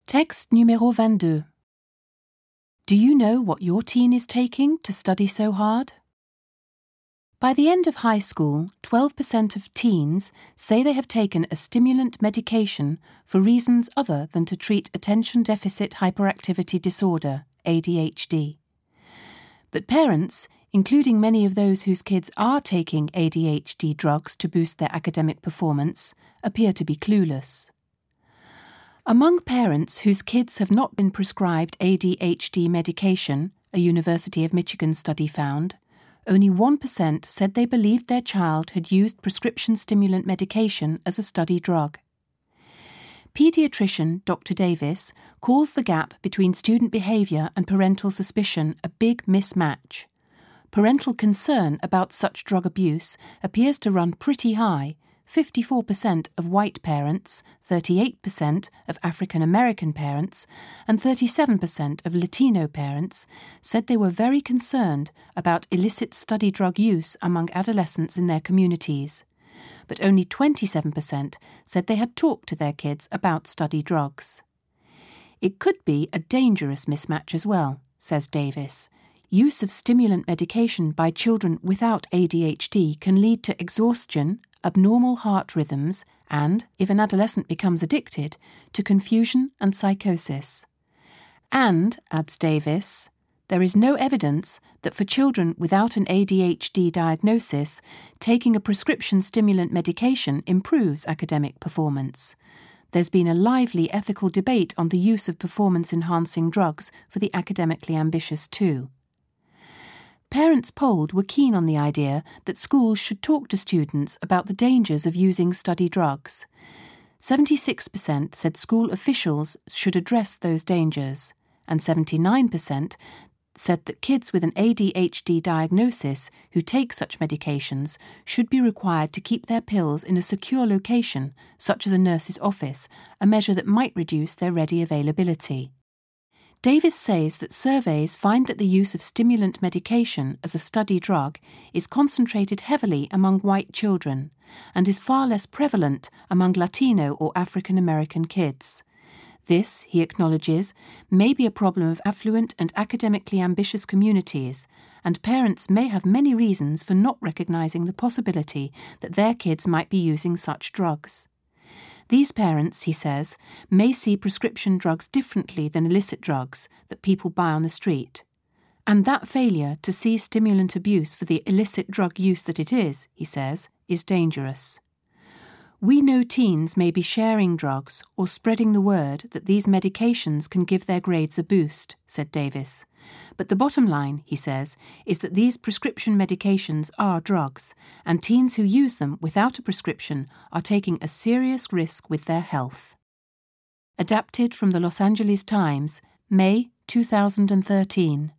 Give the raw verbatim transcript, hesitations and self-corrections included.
Texte numéro vingt-deux. Do you know what your teen is taking to study so hard? By the end of high school, twelve percent of teens say they have taken a stimulant medication for reasons other than to treat attention deficit hyperactivity disorder, A D H D. But parents, including many of those whose kids are taking A D H D drugs to boost their academic performance, appear to be clueless. Among parents whose kids have not been prescribed A D H D medication, a University of Michigan study found, only one percent said they believed their child had used prescription stimulant medication as a study drug. Paediatrician Doctor Davis calls the gap between student behaviour and parental suspicion a big mismatch. Parental concern about such drug abuse appears to run pretty high. fifty-four percent of white parents, thirty-eight percent of African American parents, and thirty-seven percent of Latino parents said they were very concerned about illicit study drug use among adolescents in their communities. But only twenty-seven percent said they had talked to their kids about study drugs. It could be a dangerous mismatch as well, says Davis. Use of stimulant medication by children without A D H D can lead to exhaustion, abnormal heart rhythms, and, if an adolescent becomes addicted, to confusion and psychosis. And, adds Davis, there is no evidence that for children without an A D H D diagnosis, taking a prescription stimulant medication improves academic performance. There's been a lively ethical debate on the use of performance-enhancing drugs for the academically ambitious too. Parents polled were keen on the idea that schools should talk to students about the dangers of using study drugs. seventy-six percent said school officials should address those dangers, and seventy-nine percent said that kids with an A D H D diagnosis who take such medications should be required to keep their pills in a secure location, such as a nurse's office, a measure that might reduce their ready availability. Davis says that surveys find that the use of stimulant medication as a study drug is concentrated heavily among white children and is far less prevalent among Latino or African American kids. This, he acknowledges, may be a problem of affluent and academically ambitious communities, and parents may have many reasons for not recognizing the possibility that their kids might be using such drugs. These parents, he says, may see prescription drugs differently than illicit drugs that people buy on the street. And that failure to see stimulant abuse for the illicit drug use that it is, he says, is dangerous. We know teens may be sharing drugs or spreading the word that these medications can give their grades a boost, said Davis. But the bottom line, he says, is that these prescription medications are drugs, and teens who use them without a prescription are taking a serious risk with their health. Adapted from the Los Angeles Times, May two thousand thirteen.